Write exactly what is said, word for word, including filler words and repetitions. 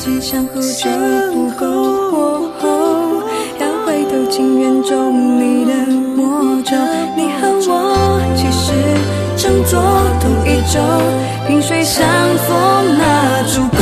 己相互就不够，要回头情缘中你的魔咒。你和我其实乘坐同一舟，萍水相逢那足够。